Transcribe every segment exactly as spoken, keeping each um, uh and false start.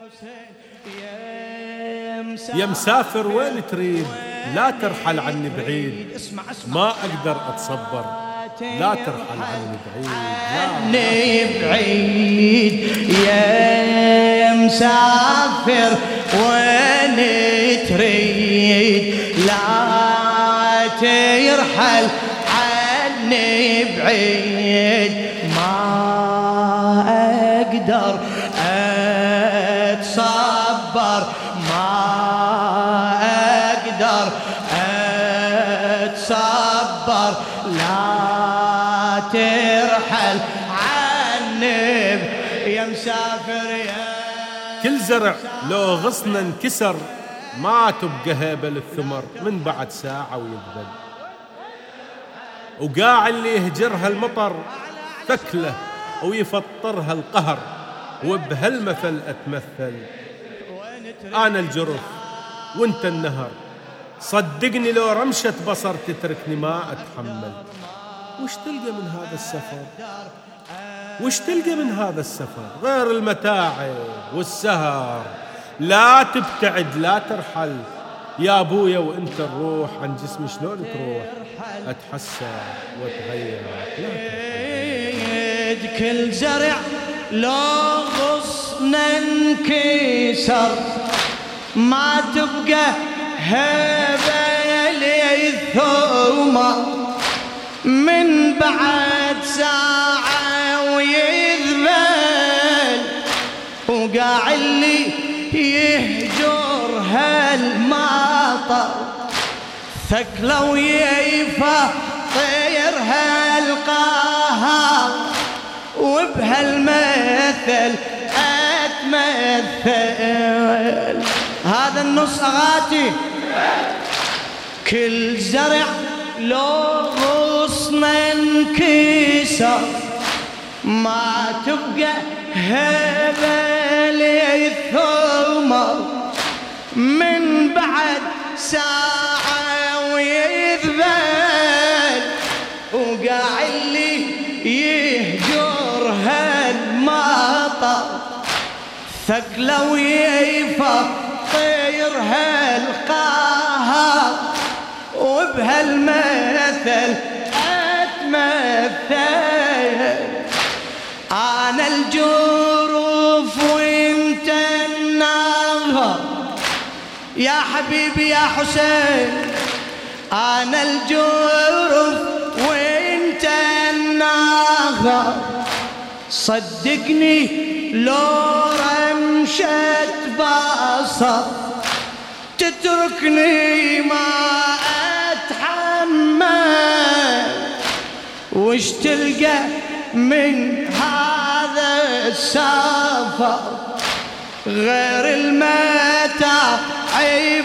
يا مسافر وين تريد؟ لا ترحل عني بعيد، ما أقدر أتصبر. لا ترحل عني بعيد، عني بعيد يا مسافر وين تريد؟ لا ترحل عني بعيد، ما أقدر أتصبر، ما أقدر أتصبر. لا ترحل عني يا مسافر يا كل زرع لو غصن انكسر ما تبقى هيبة للثمر من بعد ساعة ويذبل. وقاع اللي يهجرها المطر ثكله ويفطرها القهر، وبهالمثل أتمثل. أنا الجرف وانت النهر، صدقني لو رمشة بصر تتركني ما أتحمل. وش تلقى من هذا السفر؟ وش تلقى من هذا السفر غير المتاعب والسهر؟ لا تبتعد لا ترحل يا أبويا، وانت الروح عن جسمي شلون تروح؟ أتحسر وأتغير. كل زرع لو غصن انكسر ما تبقى هبة للثومة من بعد ساعة ويذبل. وقاع اللي يهجر هالمطر ثكله ويفطر هالقهر، وبهالمثل أتمثل. هذا النص أغاتي. كل زرع لو غصن انكسر ما تبقى هبة للثمر من بعد ساعة ويذبل. وقاع اللي يهجر هالمطر ثكله ويفطر هالقهر، وبهالمثل أتمثل. أنا الجرف وانت النهر يا حبيبي يا حسين. أنا الجرف وانت النهر، صدقني لو رمشة بصر تتركني ما أتحمل. وش تلقى من هذا السفر غير المتاعب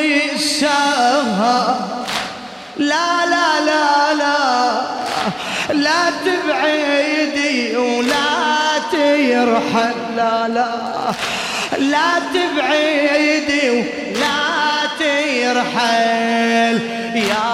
والسهر؟ لا لا لا لا لا تبعدي ولا ترحل، لا لا لا تبعدي ولا ترحل يا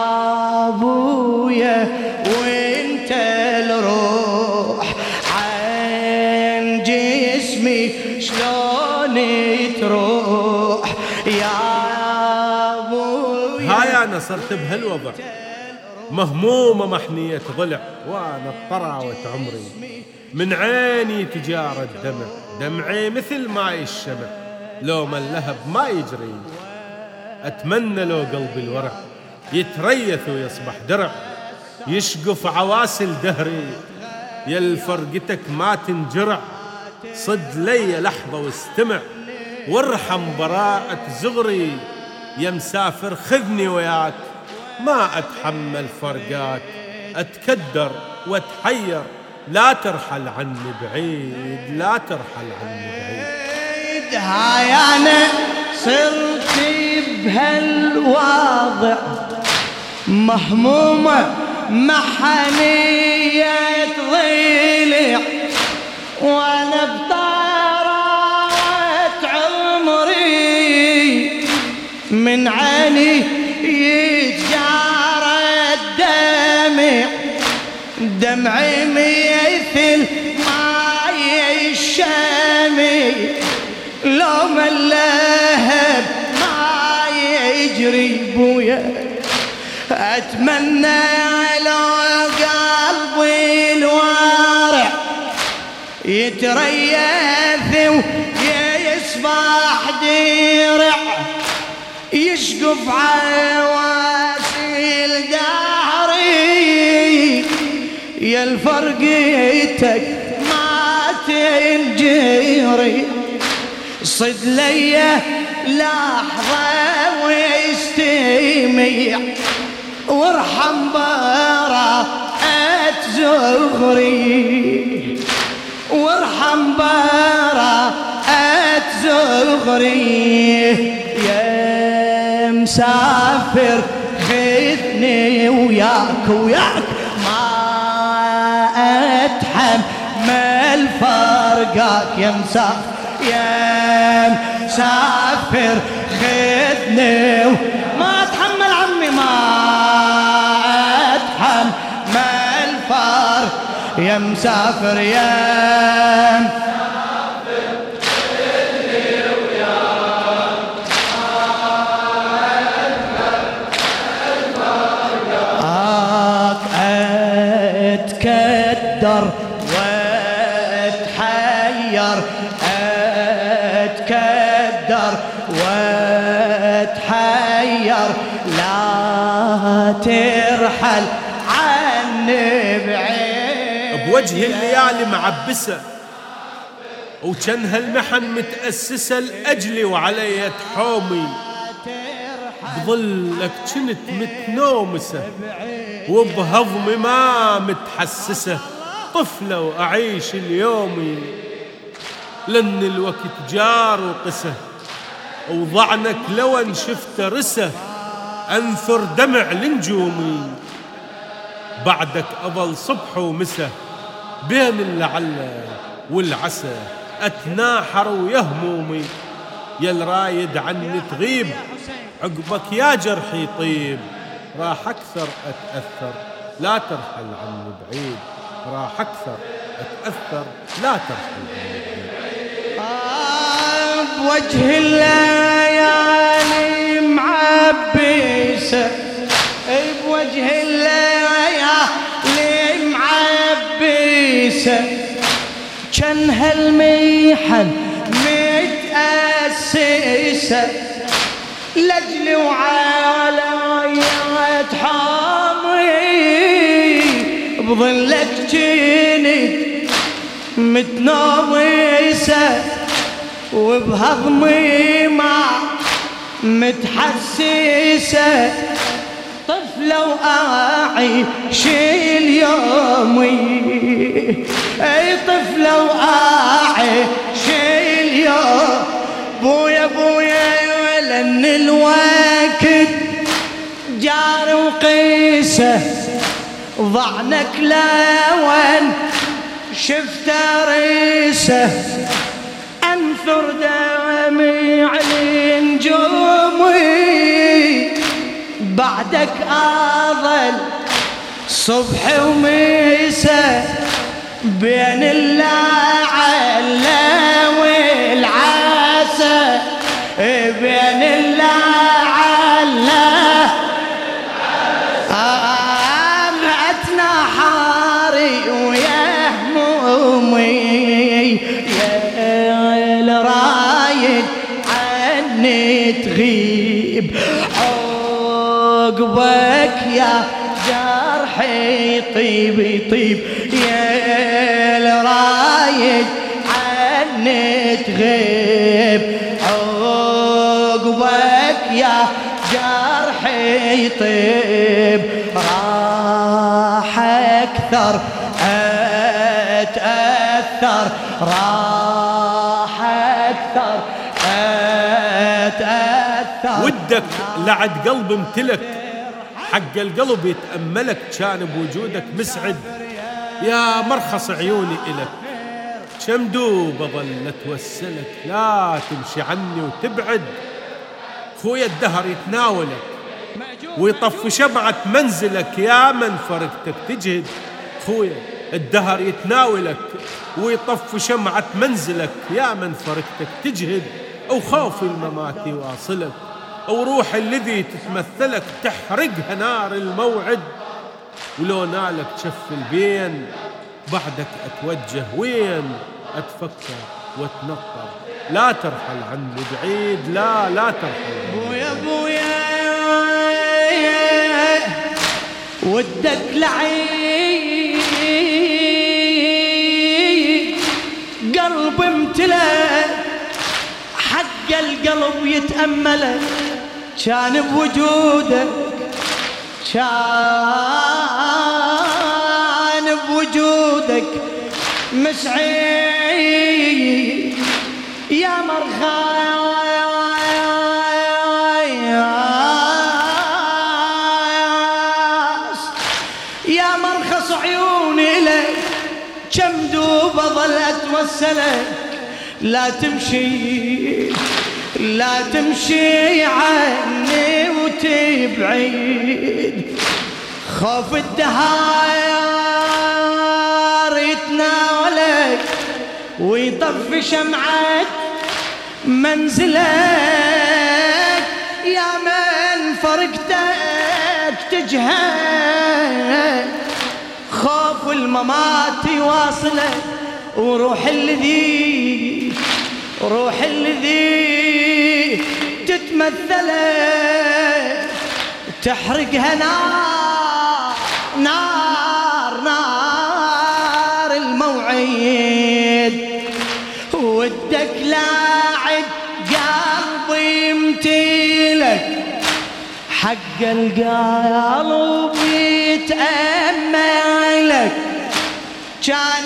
أبويا، وانت الروح عن جسمي شلون تروح يا أبويا. هاي أنا صرت بهالوضع مهمومة محنية ضلع، وأنا اضطرعت عمري من عيني تجارة الدمع. دمعي مثل ماي الشمع لو ما اللهب ما يجري. أتمنى لو قلبي الورع يتريث ويصبح درع، يشقف عواسل دهري يا الفرقتك ما تنجرع. صد لي لحظة واستمع وارحم براءة زغري. يا مسافر خذني وياك ما أتحمل فرقات، أتكدر وأتحير. لا ترحل عني بعيد، لا ترحل عني بعيد. هاي أنا صرت بهالوضع مهمومة محنية ضلع، وأنا بطارات عمري من عيني يتجارى الدمع. دمعي مثل ماي الشامي لو ما اللهب ما يجري بويا أتمنى لو قلبي الوارع يتريث ويصبح درع يشقف عواسي دهري يا الفرقيتك ما تنجري صد لي لحظة ويستمع وارحم براءة زغري وارحم براءة زغري يا مسافر خذني وياك وياك ما أتحمل فرقك يا مسافر يا مسافر خذني ما أتحمل عمي ما أتحمل فرق يا مسافر يا مسافر خذني وياك أتكدر واتحير أتكدر واتحير لا ترحل عني بعيد بوجه الليالي معبسة وكان هالمحن متأسسة لأجلي وعلي تحومي بظلك كنت متنومسة وبهضمي ما متحسسة طفلة وأعيش اليومي لأن الوقت جار وقسه وضعنك لو ان شفت رسه انثر دمع لنجومي بعدك أظل صبح ومسه بين اللعل والعسى أتناحر ويهمومي يا الرايد عني تغيب عقبك يا جرحي طيب راح أكثر أتأثر لا ترحل عني بعيد راح أكثر أتأثر لا ترحل عني بعيد بوجه الليالي معبسة بوجه الليالي معبسة كان هالميحن متأسسة لجلي وعلى حامي بظلك جنت متنوسة وبهضمي ما متحسسة طفلة وأعيش اليومي أي طفلة وأعيش اليوم بويا بويا لأن الوقت جار وقيسة ضعنك لون شفت ريسة أنثر دمي على نجومي بعدك أظل صبح ومساء بين اللعل والعسى بين اللعل أمعتنا حاري ويهمومي يا الرايد عني تغيب عقبك يا جرحي طيب طيب يا الرايد عني تغيب عقبك يا جرحي طيب راح أكثر أتأثر راح أكثر أتأثر ودك لعد قلب امتلك حق القلب يتأملك كان بوجودك مسعد يا مرخص عيوني إلك كم دوب أظل أتوسلك لا تمشي عني وتبعد خويا الدهر يتناولك ويطفي شمعة منزلك يا من فرقتك تجهد خويا الدهر يتناولك ويطفي شمعة منزلك، يا من فرقتك تجهد أو خوف الممات يواصلك، أو روح الذي تتمثلك تحرقها نار الموعد، ولو نالك شف البين بعدك أتوجه وين، أتفكر واتنطر، لا ترحل عني بعيد، لا لا ترحل بويا بويا ودك لعيد قلب امتلأ، حق القلب يتأمله، كان بوجودك كان بوجودك مسعيد، يا مرخص يا مرخص عيوني لك، كم دوب ظل اتوسلك، لا تمشي لا تمشي عني وتبعد، خوف الدهار يتناولك ويطفي شمعة منزلك، يا من فرقتك تجهد، خوف الممات يواصلك، وروح الذي روح الذي تتمثلك تحرقها نار نار نار الموعد، ودك لاعب قلبي يمتلك، حق القلب يتأملك، كان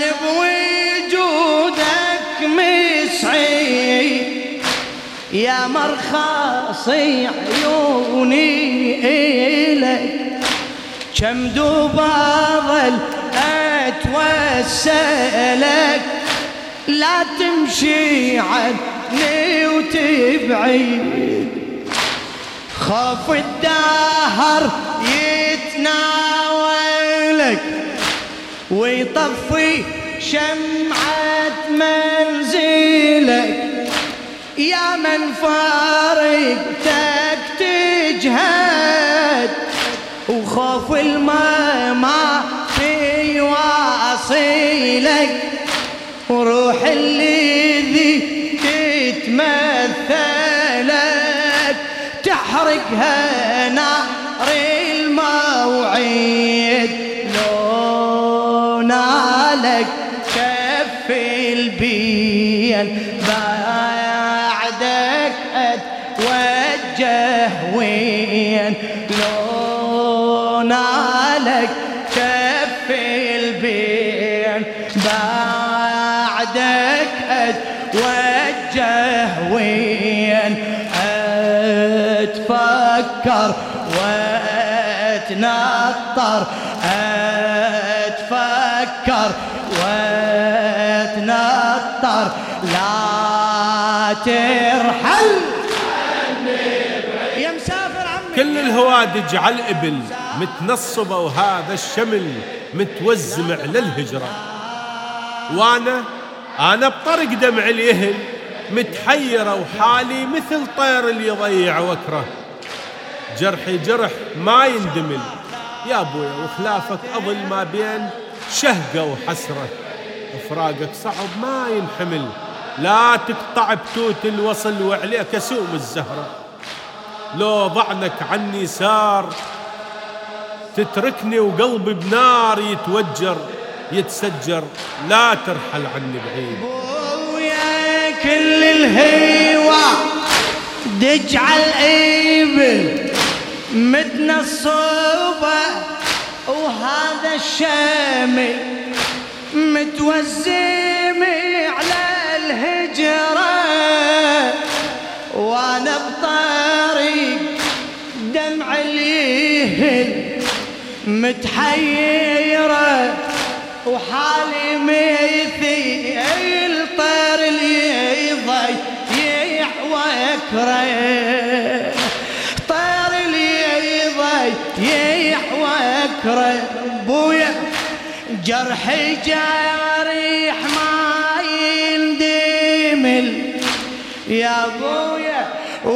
بوجودك مسعيد، يا مرخصي عيوني إلك، كم دوب ظل أتوسلك، لا تمشي عني وتبعد، خوف الدهر يتناولك ويطفي شمعة منزلك، يا من فارقتك تجهد، وخوف الماء في واصلك، وروح الذي تتمثلك تحرقها نار الموعد، لو نالك كف البين بعدك أتوجه وين، لو نالك كف البين بعدك أتوجه وين، أتفكر واتنطر أتفكر واتنطر، لا ترحل يا مسافر عمي، كل الهوادج على الإبل متنصبة وهذا الشمل متوزمع للهجرة، وأنا أنا بطرق دمع اليهل متحيرة، وحالي مثل طير اللي يضيع وكره، جرحي جرح ما يندمل يا أبويا، وخلافك أظل ما بين شهقة وحسرة، إفراقك صعب ما ينحمل، لا تقطع بتوت الوصل وعليك أسوم الزهرة، لو ضعنك عني سار تتركني وقلبي بنار يتوجر يتسجر، لا ترحل عني بعيد. ويا كل الهوى دجع الإبل متنصبة، وهذا الشامي متوزم على الهجرة، وانا بطريق دمع اليهل متحيرة، وحالي مثل الطير اللي يضيع ويكره، طير اللي يضيع ويكره، بويا جرحي جارح ما يندمل يا ابويا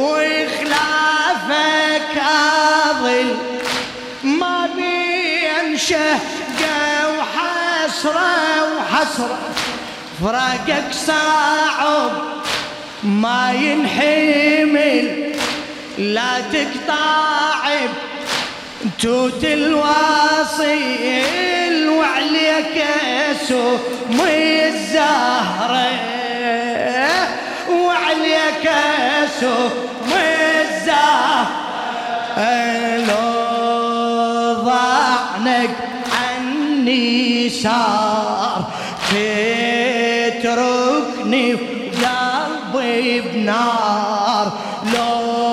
وخلافك اضل ما بين شهقة وحسرة وحسرة فراقك صعب ما ينحمل لا تقطع توت الواصيل وعليك سم الزهرة وعليك سم الزهرة لو ضعنك عني صار تتركني وقلبي بنار لو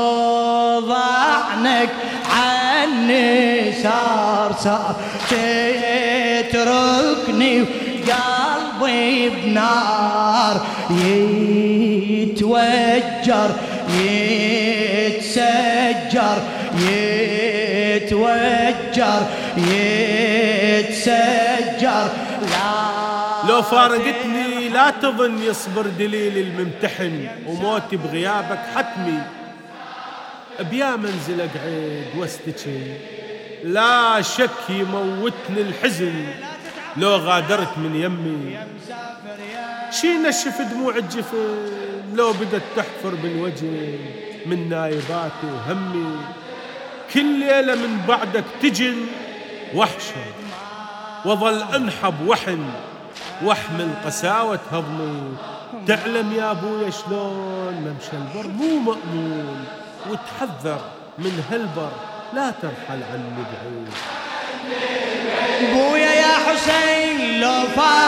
ضعنك عني صار صار تتركني وقلبي بنار يتوجر يتسجر يتوجر يتسجر لا لو فارقتني لا تظن يصبر دليل الممتحن وموتي بغيابك حتمي بيا منزل اقعد واستجي لا شك يموتني الحزن لو غادرت من يمي شي نشف دموع الجفن لو بدت تحفر بالوجه من نايباتي وهمي كل ليلة من بعدك تجن وحشة وظل انحب وحن واحمل قساوة هضمي تعلم يا ابويا شلون ممشى البر مو مأمون وتحذر من هالبر لا ترحل عني بعيد ابويا يا حسين لو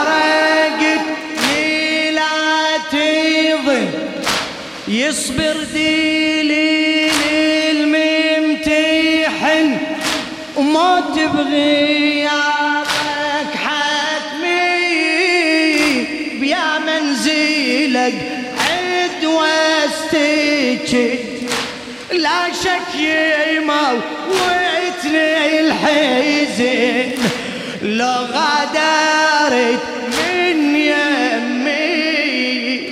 فارقتني لا تظن يصبر دليل الممتحن وموت بغيابك حتمي بيا منزلك عد واستجد لا شك يموتني الحزن لو غادرت من يمي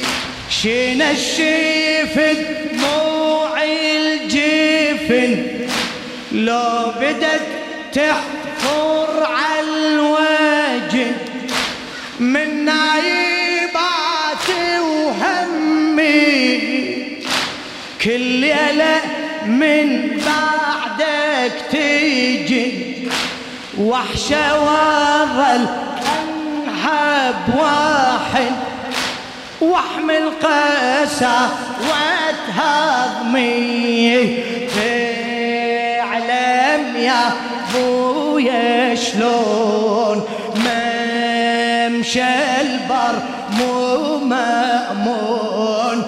شنشف دموع الجفن لو بدت تحفر على الوجه من نايباتي وهمي كل ليلة من بعدك تيجي وحشة وظل انحب واحد واحمل قسى واتهضمي تعلم يا ابويا شلون ممشى البر مو مأمون